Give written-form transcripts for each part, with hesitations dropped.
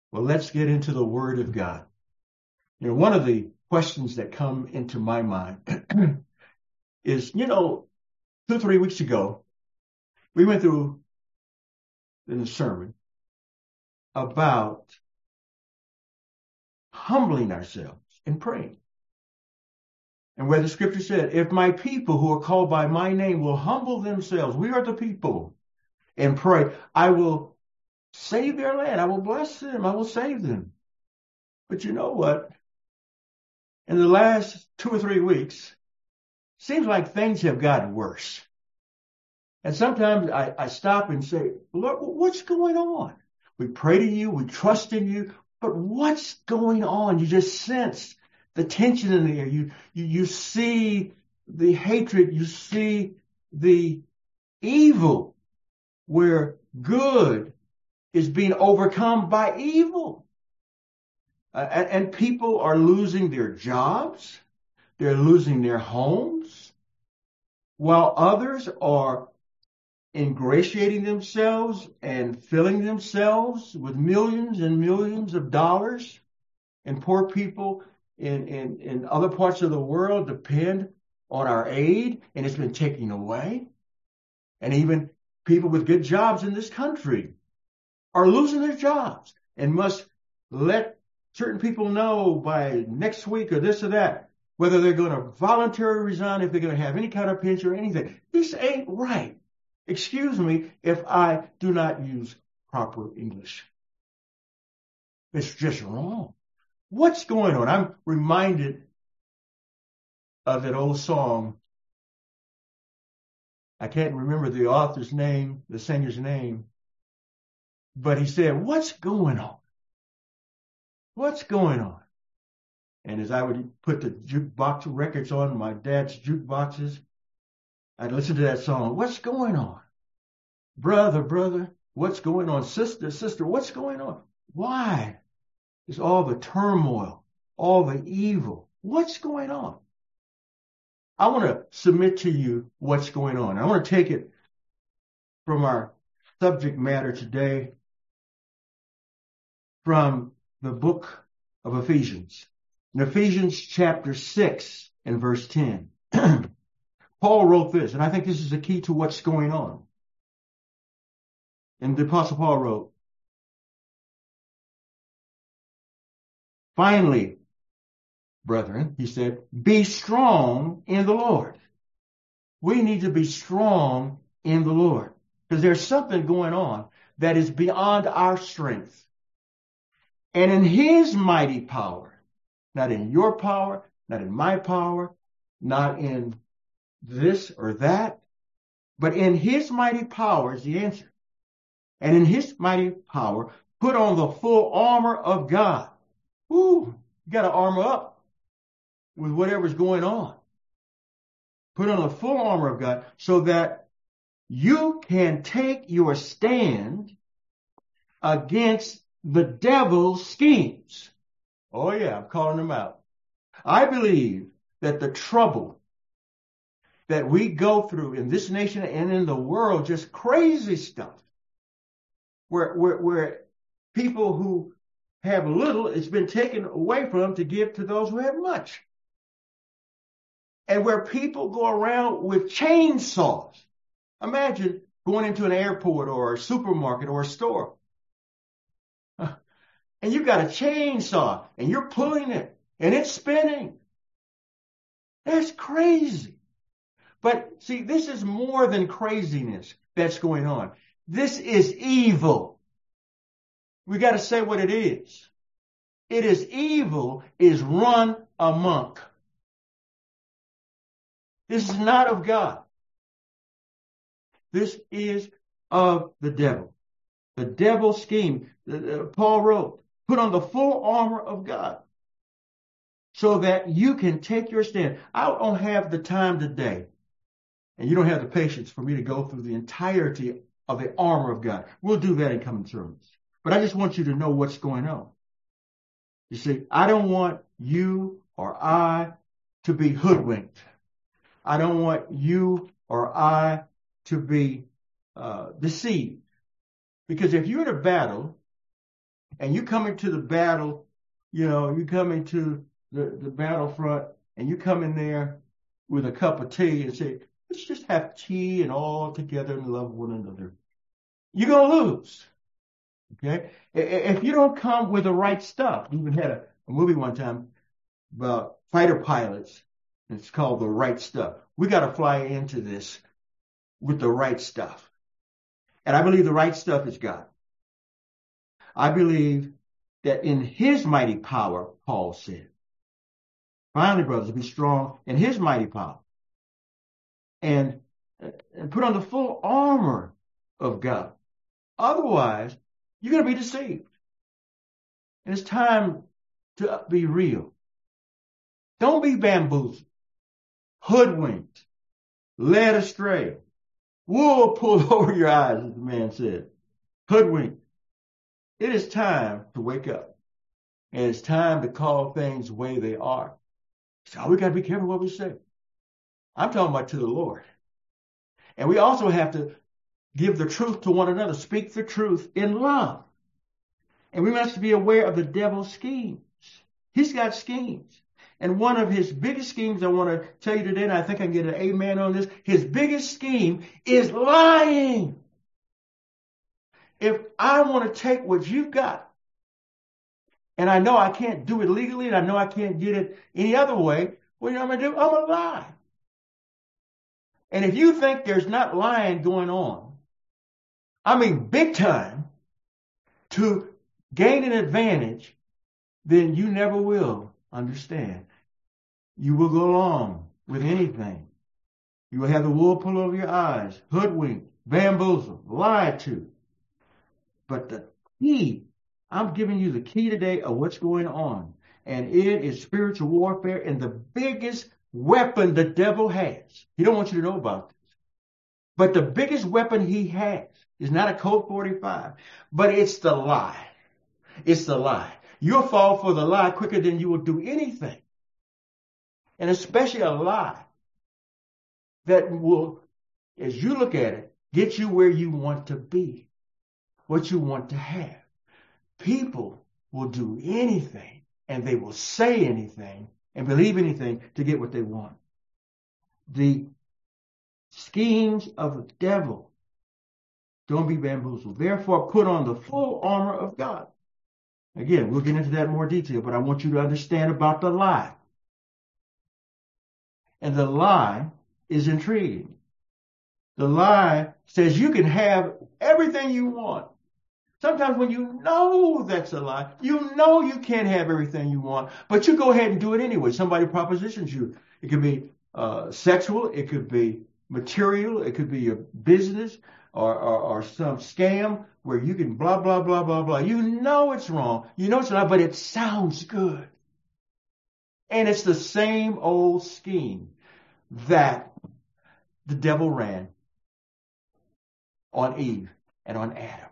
Well, let's get into the Word of God. One of the questions that come into my mind is, 2 or 3 weeks ago, we went through in the sermon about humbling ourselves and praying. And where the scripture said, if my people who are called by my name will humble themselves, we are the people, and pray, I will save their land. I will bless them. I will save them. But you know what? In the last 2 or 3 weeks, seems like things have gotten worse. And sometimes I stop and say, Lord, what's going on? We pray to you, we trust in you, but what's going on? You just sense the tension in the air. You see the hatred, you see the evil where good is being overcome by evil. And people are losing their jobs. They're losing their homes, while others are ingratiating themselves and filling themselves with millions and millions of dollars. And poor people in other parts of the world depend on our aid, and it's been taken away. And even people with good jobs in this country are losing their jobs and must let certain people know by next week or this or that whether they're going to voluntarily resign, if they're going to have any kind of pension or anything. This ain't right. Excuse me if I do not use proper English. It's just wrong. What's going on? I'm reminded of that old song. I can't remember the author's name, the singer's name, but he said, what's going on? What's going on? And as I would put the jukebox records on my dad's jukeboxes, I'd listen to that song. What's going on? Brother, brother, what's going on? Sister, sister, what's going on? Why is all the turmoil, all the evil? What's going on? I want to submit to you what's going on. I want to take it from our subject matter today from the book of Ephesians. In Ephesians chapter 6 and verse 10, Paul wrote this, and I think this is the key to what's going on. And the Apostle Paul wrote, finally, brethren, he said, be strong in the Lord. We need to be strong in the Lord because there's something going on that is beyond our strength. And in his mighty power, not in your power, not in my power, not in this or that, but in his mighty power is the answer. And in his mighty power, put on the full armor of God. Ooh, you got to armor up with whatever's going on. Put on the full armor of God so that you can take your stand against the devil's schemes. Oh yeah, I'm calling them out. I believe that the trouble that we go through in this nation and in the world, just crazy stuff, where people who have little, it's been taken away from them to give to those who have much. And where people go around with chainsaws. Imagine going into an airport or a supermarket or a store. And you've got a chainsaw and you're pulling it and it's spinning. That's crazy. But see, this is more than craziness that's going on. This is evil. We got to say what it is. It is evil, is run amok. This is not of God. This is of the devil. The devil's scheme. Paul wrote, put on the full armor of God so that you can take your stand. I don't have the time today, and you don't have the patience for me to go through the entirety of the armor of God. We'll do that in coming sermons. But I just want you to know what's going on. You see, I don't want you or I to be hoodwinked. I don't want you or I to be deceived. Because if you're in a battle and you come into the battle, you come into the battlefront, and you come in there with a cup of tea and say, let's just have tea and all together and love one another. You're going to lose. Okay? If you don't come with the right stuff, we even had a movie one time about fighter pilots. It's called The Right Stuff. We got to fly into this with the right stuff. And I believe the right stuff is God. I believe that in his mighty power, Paul said, finally, brothers, be strong in his mighty power. And put on the full armor of God. Otherwise, you're going to be deceived. And it's time to be real. Don't be bamboozled, hoodwinked, led astray, wool pulled over your eyes, as the man said. Hoodwinked. It is time to wake up. And it's time to call things the way they are. So we got to be careful what we say. I'm talking about to the Lord. And we also have to give the truth to one another. Speak the truth in love. And we must be aware of the devil's schemes. He's got schemes. And one of his biggest schemes I want to tell you today, and I think I can get an amen on this, his biggest scheme is lying. If I want to take what you've got, and I know I can't do it legally, and I know I can't get it any other way, what am I going to do? I'm going to lie. And if you think there's not lying going on, I mean big time, to gain an advantage, then you never will understand. You will go along with anything. You will have the wool pulled over your eyes, hoodwinked, bamboozled, lied to. But the key, I'm giving you the key today of what's going on. And it is spiritual warfare, and the biggest weapon the devil has. He don't want you to know about this. But the biggest weapon he has is not a Colt 45, but it's the lie. It's the lie. You'll fall for the lie quicker than you will do anything. And especially a lie that will, as you look at it, get you where you want to be, what you want to have. People will do anything, and they will say anything and believe anything to get what they want. The schemes of the devil, don't be bamboozled. Therefore, put on the full armor of God. Again, we'll get into that in more detail, but I want you to understand about the lie. And the lie is intriguing. The lie says you can have everything you want. Sometimes when you know that's a lie, you know you can't have everything you want, but you go ahead and do it anyway. Somebody propositions you. It could be sexual, it could be material, it could be a business or some scam where you can blah, blah, blah, blah, blah. You know it's wrong. You know it's not, but it sounds good. And it's the same old scheme that the devil ran on Eve and on Adam.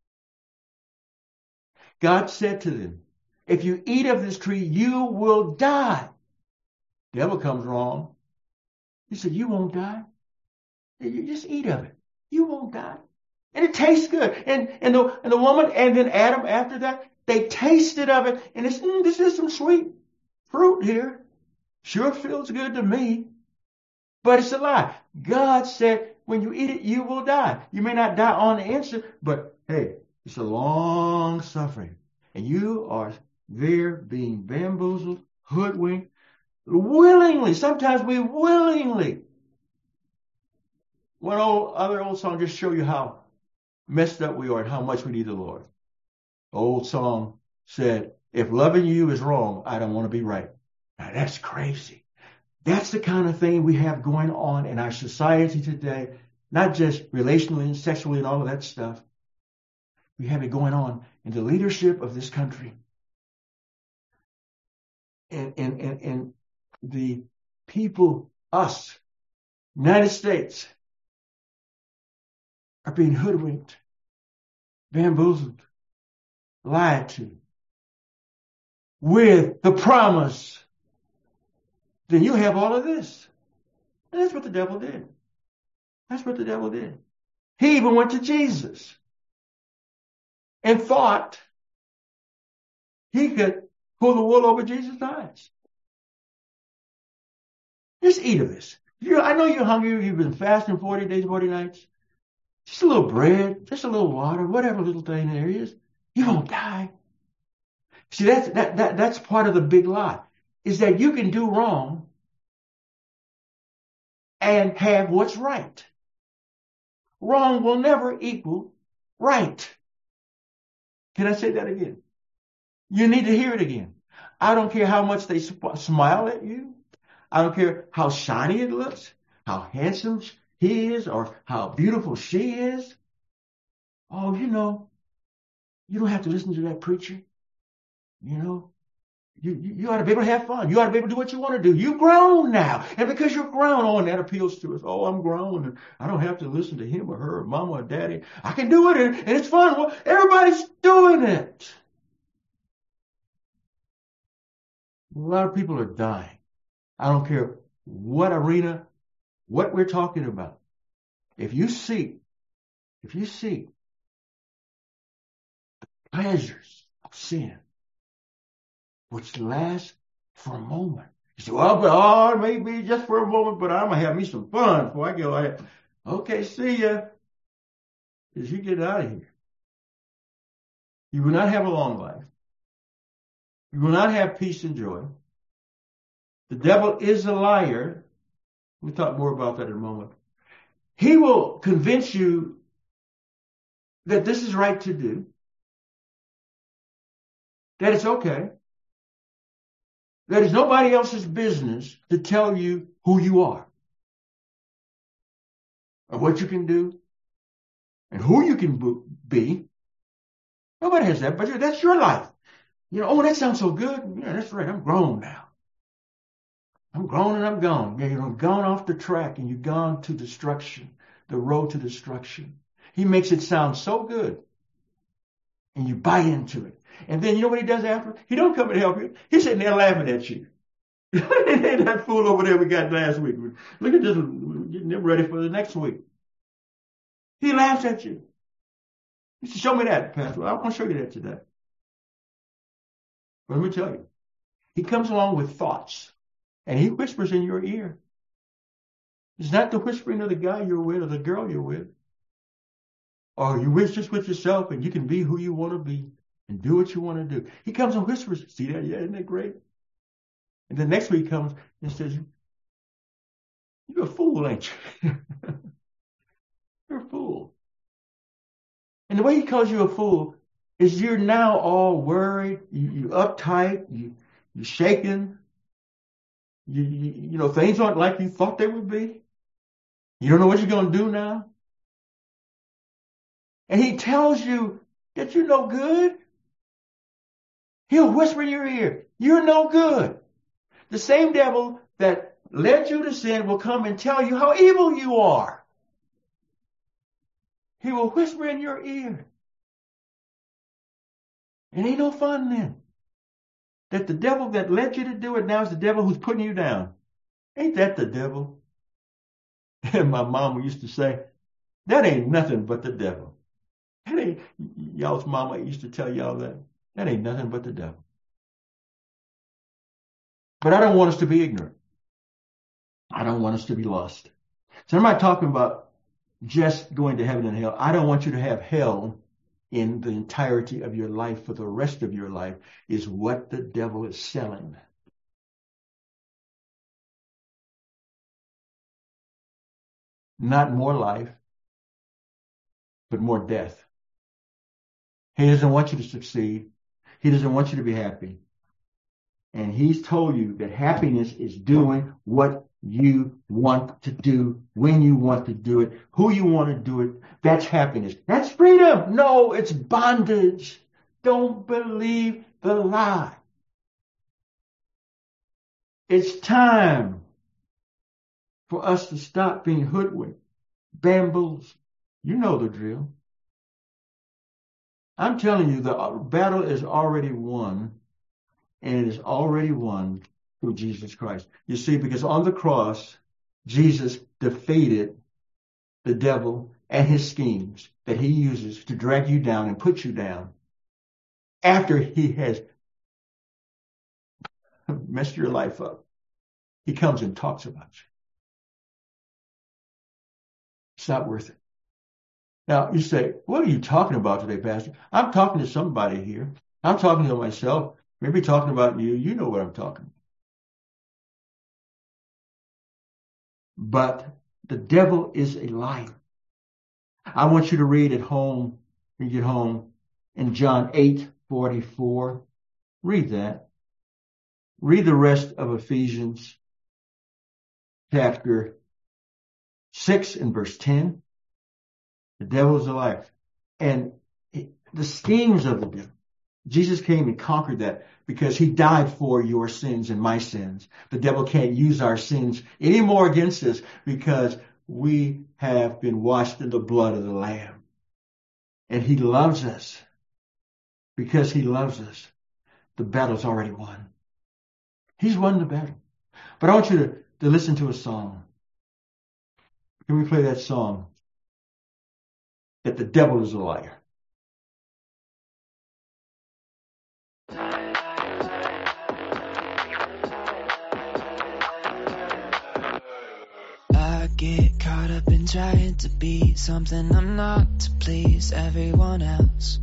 God said to them, if you eat of this tree, you will die. The devil comes wrong. He said, you won't die. You just eat of it. You won't die. And it tastes good. And the woman and then Adam after that, they tasted of it. And it's, this is some sweet fruit here. Sure feels good to me. But it's a lie. God said, when you eat it, you will die. You may not die on the instant, but hey, it's a long suffering. And you are there being bamboozled, hoodwinked, willingly. Sometimes we willingly. One other old song just show you how messed up we are and how much we need the Lord. The old song said, if loving you is wrong, I don't want to be right. Now that's crazy. That's the kind of thing we have going on in our society today, not just relationally and sexually and all of that stuff. We have it going on in the leadership of this country. And the people, us, United States, are being hoodwinked, bamboozled, lied to, with the promise, then you have all of this. And that's what the devil did. That's what the devil did. He even went to Jesus and thought he could pull the wool over Jesus' eyes. Just eat of this. I know you're hungry. You've been fasting 40 days, 40 nights. Just a little bread, just a little water, whatever little thing there is. You won't die. See, that's part of the big lie, is that you can do wrong and have what's right. Wrong will never equal right. Can I say that again? You need to hear it again. I don't care how much they smile at you. I don't care how shiny it looks, how handsome he is, or how beautiful she is. Oh, you don't have to listen to that preacher. You ought to be able to have fun. You ought to be able to do what you want to do. You're grown now. And because you're grown, and that appeals to us. Oh, I'm grown, and I don't have to listen to him or her or mama or daddy. I can do it, and it's fun. Well, everybody's doing it. A lot of people are dying. I don't care what arena, what we're talking about. If you seek the pleasures of sin, which lasts for a moment. You say, well, it may be just for a moment, but I'm going to have me some fun before I get like, okay, see ya. As you get out of here. You will not have a long life. You will not have peace and joy. The devil is a liar. We'll talk more about that in a moment. He will convince you that this is right to do, that it's okay, that it's nobody else's business to tell you who you are, or what you can do, and who you can be. Nobody has that, but that's your life. Oh, that sounds so good. Yeah, that's right. I'm grown now. I'm grown and I'm gone. Yeah, you've gone off the track and you've gone to destruction, the road to destruction. He makes it sound so good. And you buy into it. And then you know what he does after? He don't come and help you. He's sitting there laughing at you. Ain't that fool over there we got last week? Look at this, getting them ready for the next week. He laughs at you. He said, show me that, Pastor. I want to show you that today. But let me tell you, he comes along with thoughts. And he whispers in your ear. It's not the whispering of the guy you're with or the girl you're with. Or you wish just with yourself and you can be who you want to be and do what you want to do. He comes and whispers, see that? Yeah, isn't that great? And the next week comes and says, you're a fool, ain't you? You're a fool. And the way he calls you a fool is you're now all worried, you're uptight, you're shaken. Things aren't like you thought they would be. You don't know what you're going to do now. And he tells you that you're no good. He'll whisper in your ear, you're no good. The same devil that led you to sin will come and tell you how evil you are. He will whisper in your ear. It ain't no fun then. That the devil that led you to do it now is the devil who's putting you down. Ain't that the devil? And my mama used to say, that ain't nothing but the devil. That ain't, y'all's mama used to tell y'all that. That ain't nothing but the devil. But I don't want us to be ignorant. I don't want us to be lost. So I'm not talking about just going to heaven and hell. I don't want you to have hell in the entirety of your life for the rest of your life is what the devil is selling. Not more life, but more death. He doesn't want you to succeed. He doesn't want you to be happy. And he's told you that happiness is doing what you want to do, when you want to do it, who you want to do it. That's happiness. That's freedom. No, it's bondage. Don't believe the lie. It's time for us to stop being hoodwinked, bamboozled. You know the drill. I'm telling you, the battle is already won, and it is already won through Jesus Christ. You see, because on the cross, Jesus defeated the devil and his schemes that he uses to drag you down and put you down after he has messed your life up. He comes and talks about you. It's not worth it. Now, you say, what are you talking about today, Pastor? I'm talking to somebody here. I'm talking to myself, maybe talking about you. You know what I'm talking about. But the devil is a liar. I want you to read at home, when you get home, in John 8:44. Read that. Read the rest of Ephesians chapter 6 and verse 10. The devil is a liar. And the schemes of the devil, Jesus came and conquered that because he died for your sins and my sins. The devil can't use our sins anymore against us because we have been washed in the blood of the Lamb. And he loves us. Because he loves us, the battle's already won. He's won the battle. But I want you to listen to a song. Can we play that song? That the devil is a liar. I get caught up in trying to be something I'm not to please everyone else.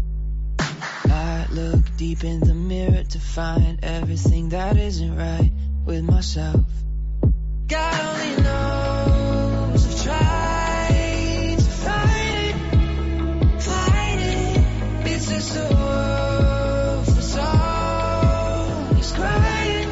I look deep in the mirror to find everything that isn't right with myself. God only knows I've tried to fight it. It's just a wolf that's always crying.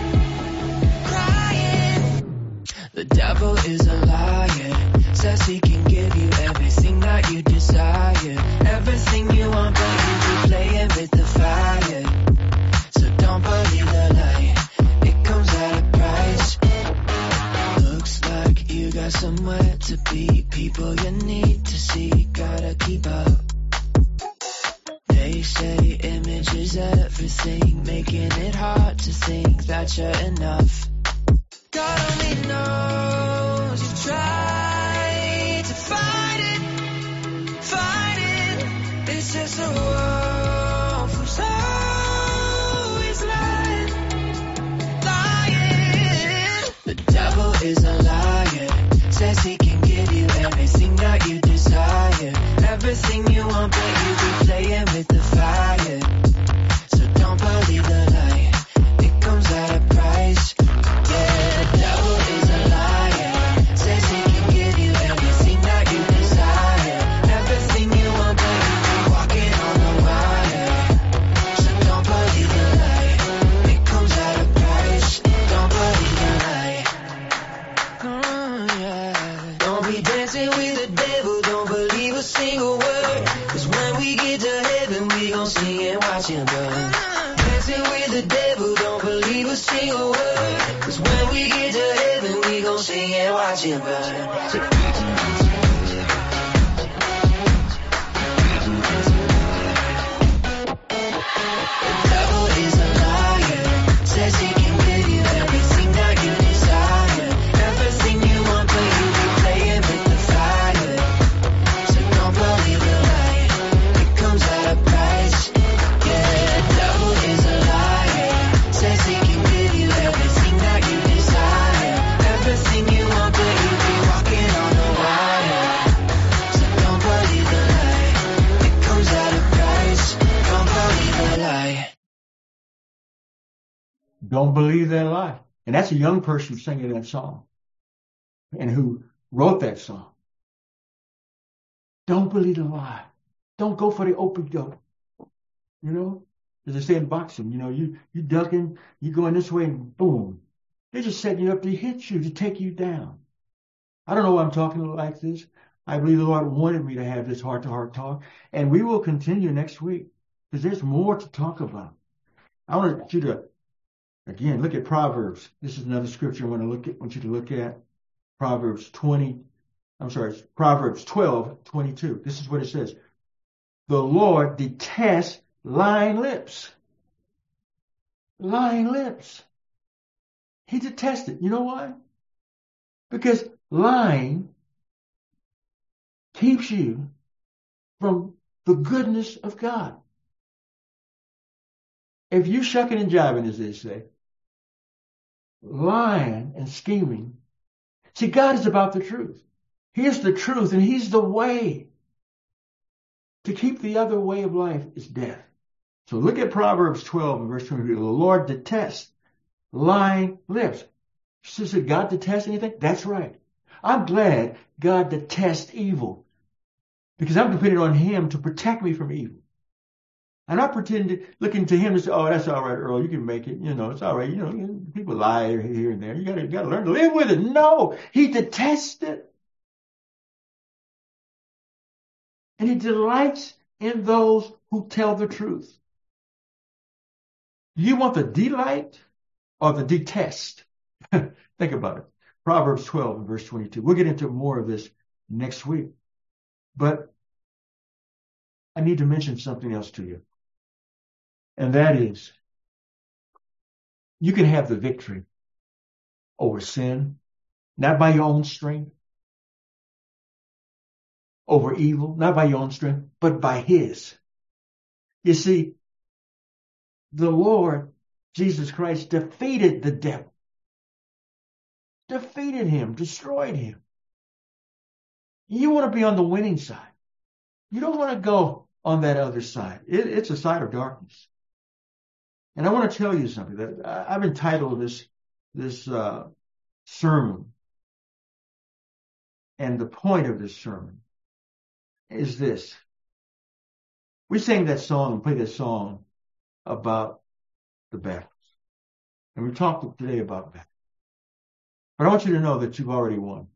The devil is a liar, says he can give you everything that you desire, everything you want, but you be playing with the fire. So don't believe the lie, it comes at a price. Looks like you got somewhere to be, people you need to see, gotta keep up. They say image is everything, making it hard to think that you're enough. God only knows you try to fight it. It's just a wolf who's always lying. The devil is a liar, says he can give you everything that you desire, everything you want, but you be playing with the fire. So don't believe the lie, it comes at a price. The devil is a liar, says he can give you everything that you desire, everything you want, but you be walking on the wire. So don't believe the lie, it comes at a price. Don't believe the lie. Don't be dancing with the devil, don't believe a single word, 'cause when we get to heaven we gon' sing and watch him burn. Dancing with the devil, don't believe a single word, 'cause when we get to heaven we gon' sing and watch him burn. The devil is a liar, says he can give you everything that you desire, everything you want, but you be playing with the fire. So don't believe the lie, it comes at a price. Yeah, the devil is a liar, says he can give you everything that you desire, everything you want, but you be walking on the wire. So don't believe the lie, it comes at a price. Don't believe the lie. Don't believe that lie. And that's a young person singing that song and who wrote that song. Don't believe the lie. Don't go for the open-dope. You know, as they say in boxing, you know, you ducking, you going this way and boom. They're just setting you up to hit you, to take you down. I don't know why I'm talking like this. I believe the Lord wanted me to have this heart-to-heart talk. And we will continue next week because there's more to talk about. I want you to, again, look at Proverbs. This is another scripture I want you to look at. Proverbs 12:22. This is what it says. The Lord detests lying lips. Lying lips. He detests it. You know why? Because lying keeps you from the goodness of God. If you shucking and jiving, as they say, lying and scheming. See, God is about the truth. He is the truth and he's the way. To keep the other way of life is death. So look at Proverbs 12 and verse 23. The Lord detests lying lips. So did God detest anything? That's right. I'm glad God detests evil because I'm depending on him to protect me from evil. I'm not looking to him to say, oh, that's all right, Earl, you can make it. It's all right. People lie here and there. You gotta learn to live with it. No, he detests it. And he delights in those who tell the truth. Do you want the delight or the detest? Think about it. Proverbs 12 and verse 22. We'll get into more of this next week. But I need to mention something else to you. And that is, you can have the victory over sin, not by your own strength, over evil, not by your own strength, but by his. You see, the Lord, Jesus Christ, defeated the devil. Defeated him, destroyed him. You want to be on the winning side. You don't want to go on that other side. It's a side of darkness. And I want to tell you something that I've entitled this sermon. And the point of this sermon is this. We sang that song and played that song about the battles. And we talked today about battles. But I want you to know that you've already won.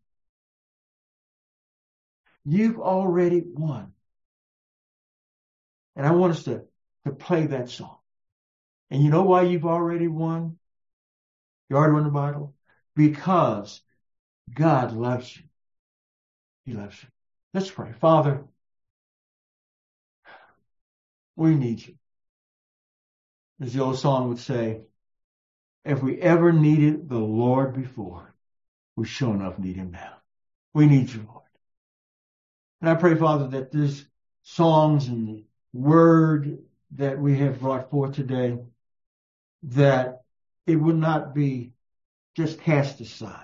You've already won. And I want us to play that song. And you know why you've already won? You already won the battle? Because God loves you. He loves you. Let's pray. Father, we need you. As the old song would say, if we ever needed the Lord before, we sure enough need him now. We need you, Lord. And I pray, Father, that these songs and the word that we have brought forth today, that it would not be just cast aside.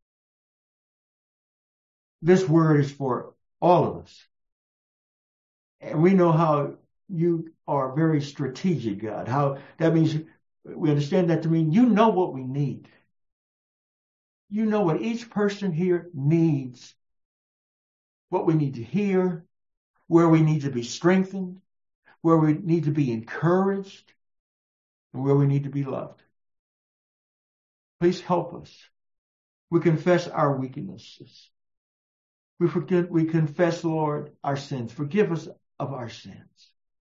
This word is for all of us. And we know how you are very strategic, God. How that means we understand that to mean you know what we need. You know what each person here needs, what we need to hear, where we need to be strengthened, where we need to be encouraged, and where we need to be loved. Please help us. We confess our weaknesses. We confess, Lord, our sins. Forgive us of our sins.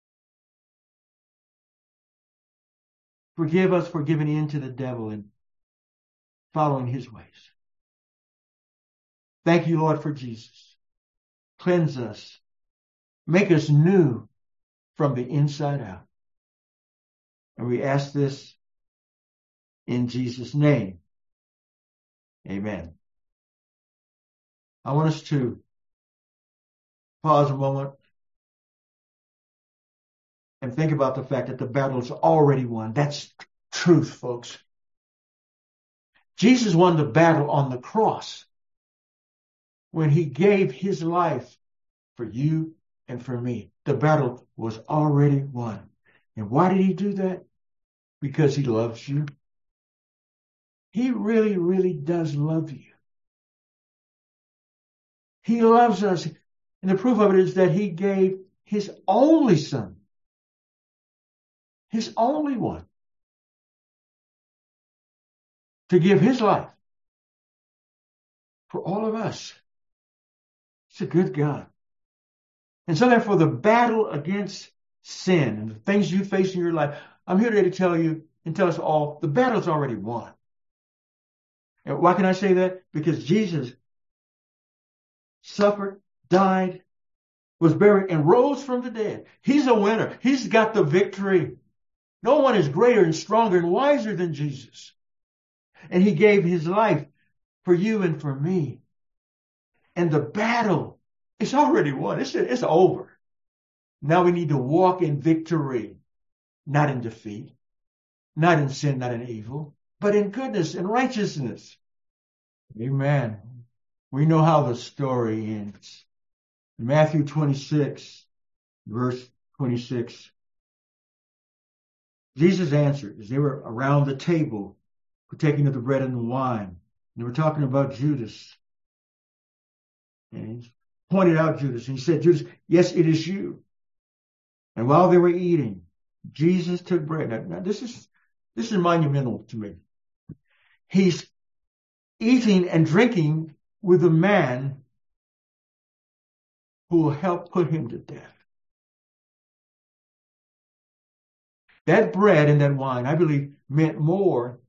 Forgive us for giving in to the devil and following his ways. Thank you, Lord, for Jesus. Cleanse us. Make us new from the inside out. And we ask this in Jesus' name. Amen. I want us to pause a moment and think about the fact that the battle is already won. That's truth, folks. Jesus won the battle on the cross when he gave his life for you and for me. The battle was already won. And why did he do that? Because he loves you. He really, really does love you. He loves us. And the proof of it is that he gave his only son, his only one, to give his life for all of us. It's a good God. And so therefore the battle against sin and the things you face in your life, I'm here today to tell you and tell us all, the battle's already won. And why can I say that? Because Jesus suffered, died, was buried, and rose from the dead. He's a winner. He's got the victory. No one is greater and stronger and wiser than Jesus. And he gave his life for you and for me. And the battle is already won. It's over. Now we need to walk in victory, not in defeat, not in sin, not in evil, but in goodness and righteousness. Amen. We know how the story ends. Matthew 26, verse 26. Jesus answered as they were around the table, partaking of the bread and the wine. They were talking about Judas. And he pointed out Judas, and he said, Judas, yes, it is you. And while they were eating, Jesus took bread. Now this is monumental to me. He's eating and drinking with a man who will help put him to death. That bread and that wine, I believe, meant more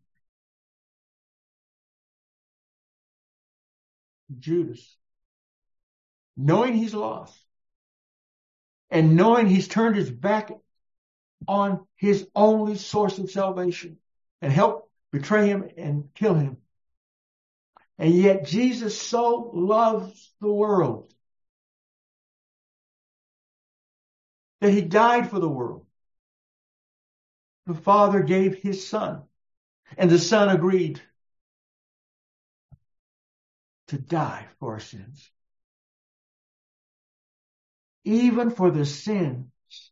to Judas. Knowing he's lost and knowing he's turned his back on his only source of salvation and help betray him and kill him. And yet Jesus so loves the world that he died for the world. The Father gave his Son, and the Son agreed to die for our sins. Even for the sins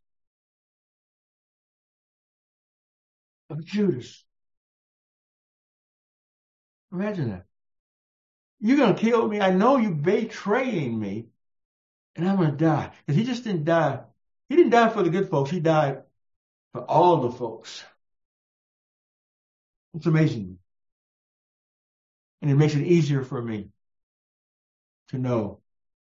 of Judas. Imagine that. You're going to kill me. I know you're betraying me, and I'm going to die. Because he just didn't die. He didn't die for the good folks. He died for all the folks. It's amazing. And it makes it easier for me to know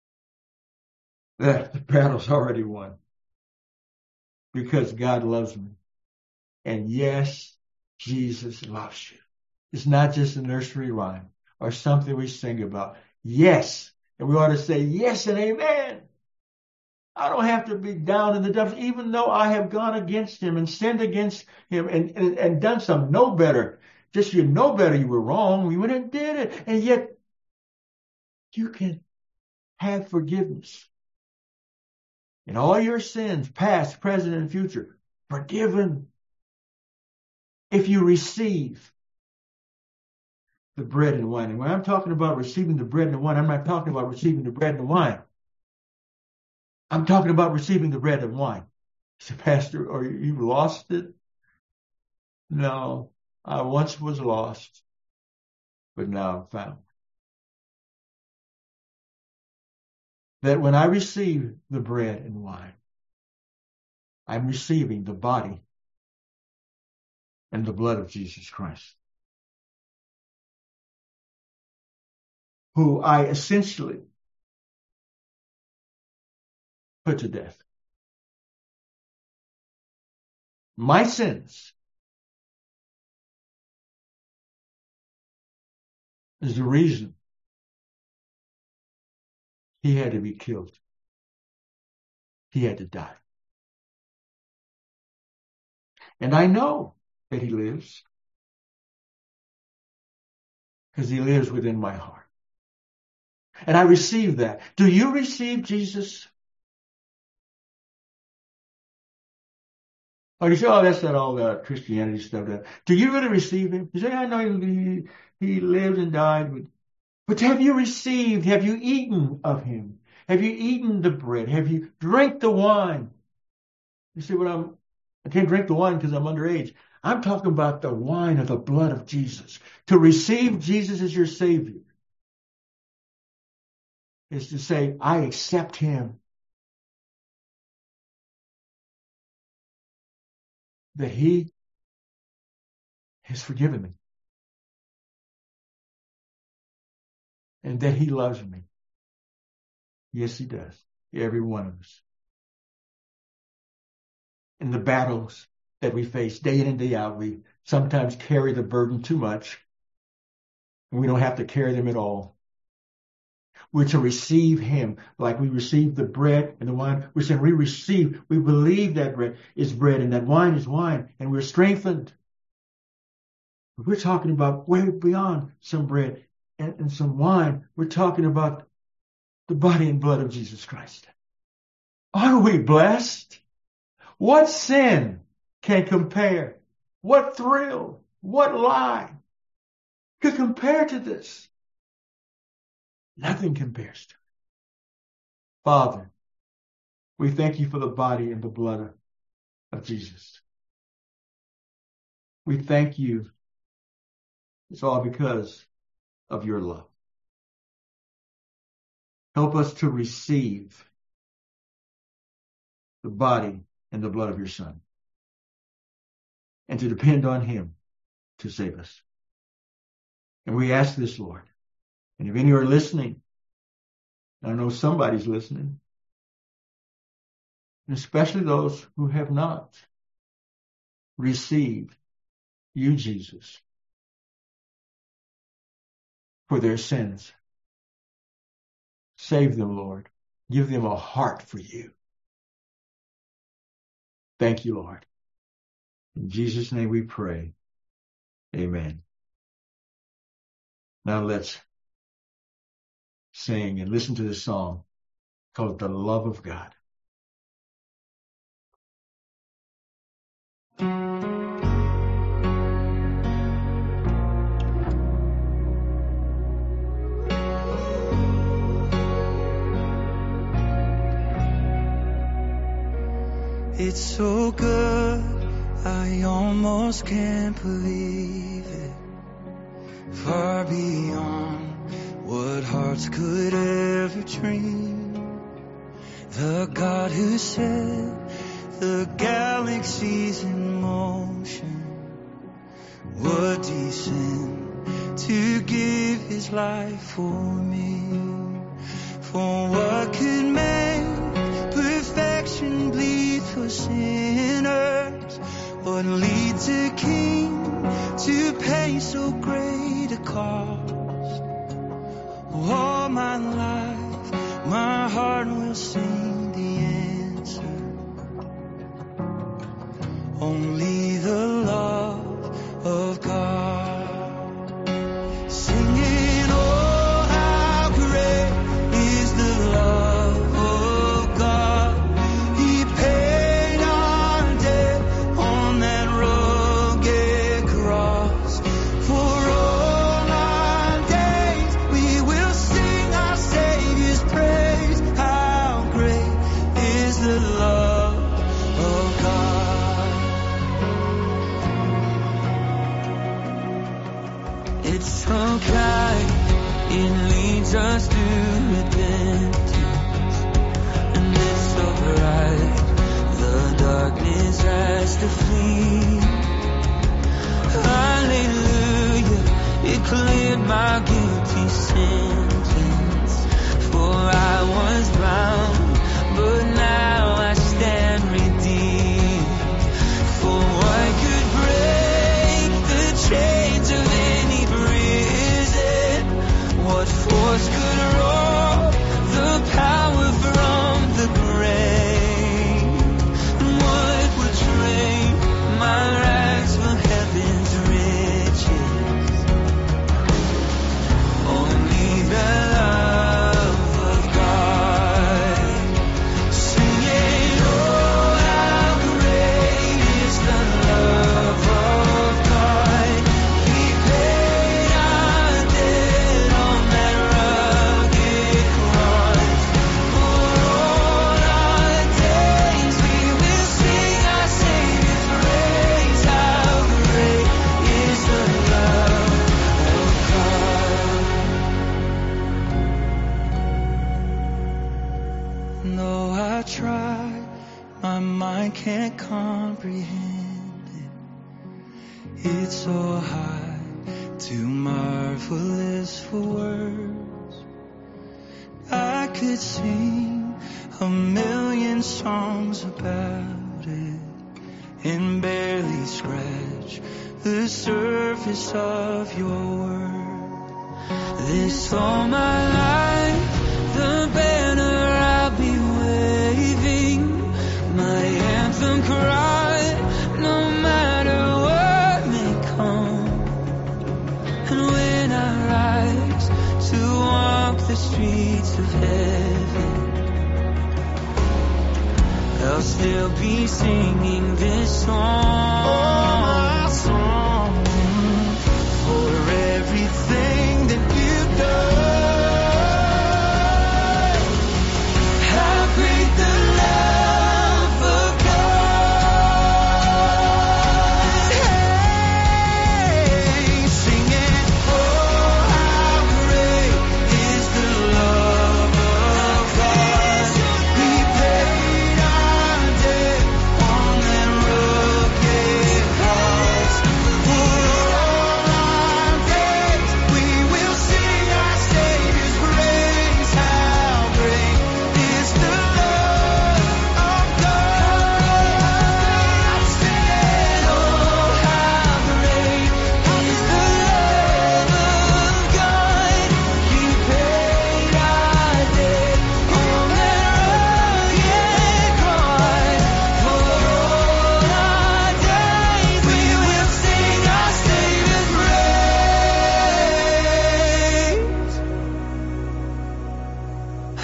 that the battle's already won. Because God loves me. And yes, Jesus loves you. It's not just a nursery rhyme or something we sing about. Yes. And we ought to say yes and amen. I don't have to be down in the dumps, even though I have gone against him and sinned against him and done some no better. Just you know better you were wrong. We went and did it. And yet you can have forgiveness. And all your sins, past, present, and future, forgiven. If you receive the bread and wine. And when I'm talking about receiving the bread and the wine, I'm not talking about receiving the bread and the wine. I'm talking about receiving the bread and wine. So, Pastor, are you lost it? No, I once was lost, but now I'm found. That when I receive the bread and wine, I'm receiving the body and the blood of Jesus Christ, who I essentially put to death. My sins is the reason he had to be killed. He had to die. And I know that he lives because he lives within my heart. And I receive that. Do you receive Jesus? Or you say, oh, that's not all that Christianity stuff. Do you really receive him? You say, I know he lived and died. But have you received, have you eaten of him? Have you eaten the bread? Have you drank the wine? You say, well, I can't drink the wine because I'm underage. I'm talking about the wine of the blood of Jesus. To receive Jesus as your Savior is to say, I accept him. That he has forgiven me. And that he loves me. Yes, he does. Every one of us. In the battles that we face day in and day out, we sometimes carry the burden too much. And we don't have to carry them at all. We're to receive him like we receive the bread and the wine. We're saying we believe that bread is bread and that wine is wine, and we're strengthened. We're talking about way beyond some bread and some wine. We're talking about the body and blood of Jesus Christ. Aren't we blessed? What sin can compare? What thrill What lie could compare to this? Nothing compares to it. Father, we thank you for the body and the blood of Jesus. We thank you. It's all because of your love. Help us to receive the body and the blood of your Son and to depend on him to save us. And we ask this, Lord. And if any are listening, I know somebody's listening, and especially those who have not received you, Jesus, for their sins. Save them, Lord. Give them a heart for you. Thank you, Lord. In Jesus' name we pray. Amen. Now let's sing and listen to this song called The Love of God. It's so good, I almost can't believe it. Far beyond what hearts could ever dream. The God who set the galaxies in motion would descend to give his life for me. For what could make perfection bleed for sinners? What leads a king to pay so great a cost? All my life, my heart will sing the answer. Only the love of God. Singing, oh, how great is the love of God. He paid our debt on that rugged cross. For all our days we will sing our Savior's praise. How great is the love of God. It's so kind, it leads us to repentance, and it's so bright, the darkness has to flee. Hallelujah, it cleared my guilty sentence, for I was bound, but now I stand redeemed. For what could break the chains of any prison? What force could rob the power from the grave? What would trade my rags for heaven's riches? Only the love of God. Singing, oh, how great is the love of God. He paid our debt on that rugged cross. For all our days we will sing our Savior's praise. How great is the love of God. Though I try, my mind can't comprehend it. It's so high, too marvelous for words. I could sing a million songs about it and barely scratch the surface of your word. This all my life, the banner I'll be waving, my anthem cry, no matter what may come. And when I rise to walk the streets of heaven, I'll still be singing this song. Oh, my song.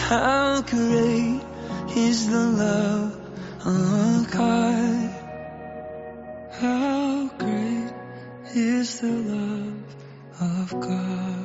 How great is the love of God? How great is the love of God?